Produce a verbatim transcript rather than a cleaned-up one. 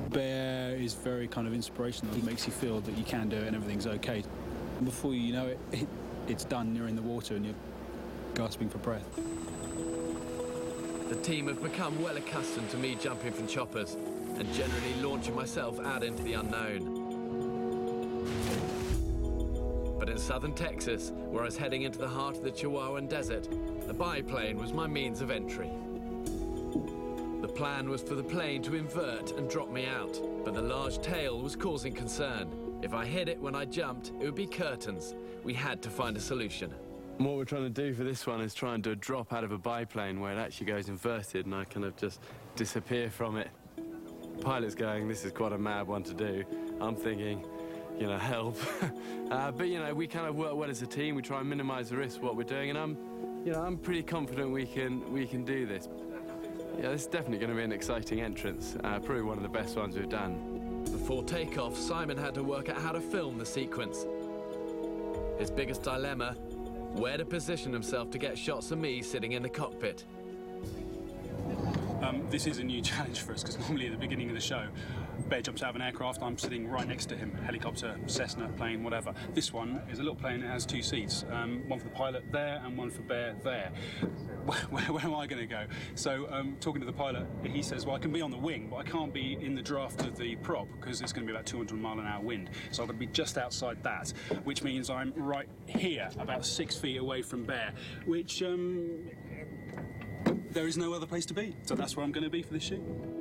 Bear is very kind of inspirational. It makes you feel that you can do it and everything's okay. Before you know it, it it's done, you're in the water and you're gasping for breath. The team have become well accustomed to me jumping from choppers and generally launching myself out into the unknown. But in southern Texas, where I was heading into the heart of the Chihuahuan Desert, a biplane was my means of entry. The plan was for the plane to invert and drop me out, but the large tail was causing concern. If I hit it when I jumped, it would be curtains. We had to find a solution. What we're trying to do for this one is try and do a drop out of a biplane where it actually goes inverted and I kind of just disappear from it. Pilot's going, this is quite a mad one to do. I'm thinking, you know, help. uh, but, you know, we kind of work well as a team. We try and minimise the risk of what we're doing, and I'm, you know, I'm pretty confident we can, we can do this. Yeah, this is definitely going to be an exciting entrance, uh, probably one of the best ones we've done. Before takeoff, Simon had to work out how to film the sequence. His biggest dilemma, where to position himself to get shots of me sitting in the cockpit. Um, this is a new challenge for us because normally at the beginning of the show, Bear jumps out of an aircraft, I'm sitting right next to him, helicopter, Cessna, plane, whatever. This one is a little plane that has two seats, um, one for the pilot there and one for Bear there. Where, where, where am I going to go? So um, talking to the pilot, he says, well, I can be on the wing, but I can't be in the draft of the prop because it's going to be about two hundred mile an hour wind. So I've got to be just outside that, which means I'm right here, about six feet away from Bear, which um, there is no other place to be. So that's where I'm going to be for this shoot.